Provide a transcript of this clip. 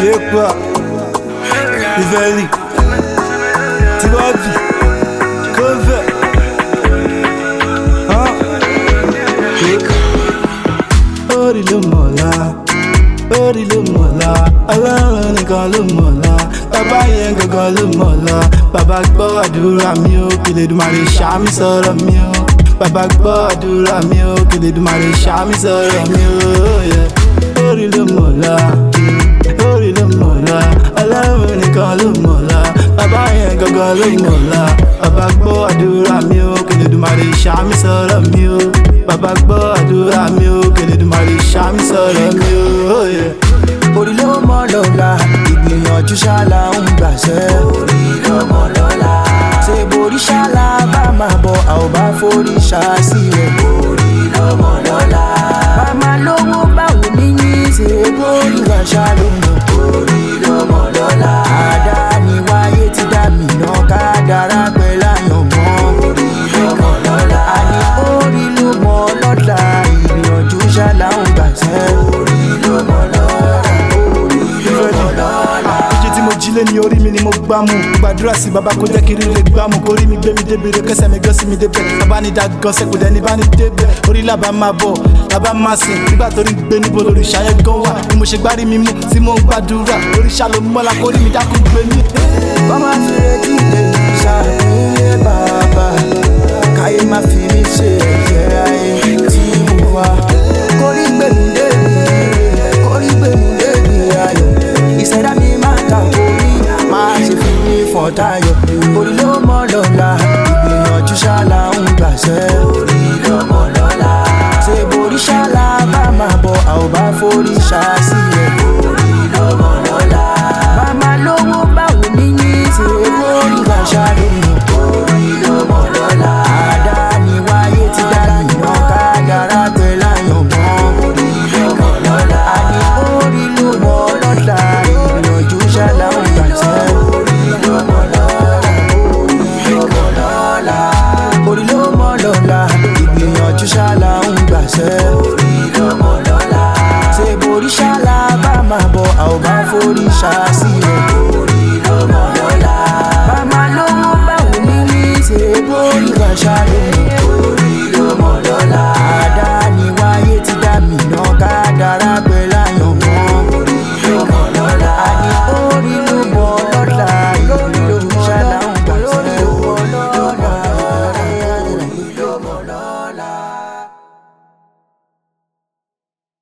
Yepa, Iveli, Tiwabi, Kove, Ori ló mọ̀lá, Ori ló mọ̀lá, Ọlọ́run nìkan ló mọ̀lá, bàbá yẹn gangan ló mọ̀lá. Bàbá gbọ́ àdúrà mi ó, kí Olódùmarè ṣàmì sọ̀rọ̀ mi ó. Bàbá gbọ́ àdúrà mi ó, kí Olódùmarè ṣàmì sọ̀rọ̀ mi ó. Ori ló mọ̀lá, Ori ló mọ̀lá, Ọlọ́run nìkan ló mọ̀lá, bàbá yẹn gangan ló mọ̀lá. Bàbá gbọ́ àdúrà mi ó, kí Olódùmarè ṣàmì sọ̀rọ̀ mi ó. Bàbá gbọ́ àdúrà mi ó, kí Olódùmarè ṣàmì sọ̀rọ̀ mi ó. Orí ló mọ lọ́la, ìgbìyànjú ṣáàlà ń gbàṣẹ́. Orí ló mọ lọ́la, ṣe borí ṣáàlà bá máa bọ̀, a ò bá forí ṣáàsílẹ̀. Orí ló mọ lọ́la, bàmá lówó báwo níyì ṣe borí wà ṣáàlù mọ̀. Orí ló mọ lọ́la, àdáni wáyé ti dá mi náà ká dára pẹ́ láyọ̀ mọ́. Orí ló mọ lọ́la, àní orí ló mọ lọ́la, ìgbìyànjú ṣáàlà ń gbàṣẹ́. Orí ló mọ lọ́la. Jílé ní orí mi ni mo gbá mú, gbàdúrà sí bàbá kó jẹ́ kí rírè gbá mú, kórí mi gbé mi débèrè kẹsẹ̀ mi gán sí mi débẹ̀. Bàbá ní dá gọ́sẹ̀ kò dẹ́ni bá ní débẹ̀, orí làbá máa bọ̀ làbá máa sìn, nígbà tó rí gbé níbo lórí ṣayẹ gan wà, ni mo ṣe gbárí mi mú tí mo ń gbàdúrà, oríṣà ló mọ́lá kórí mi dákún gbé mi. Bàbá fi retí tèmi ṣàlùyé bàbá, káyé má fi mí ṣe ẹ̀jẹ̀ ayé.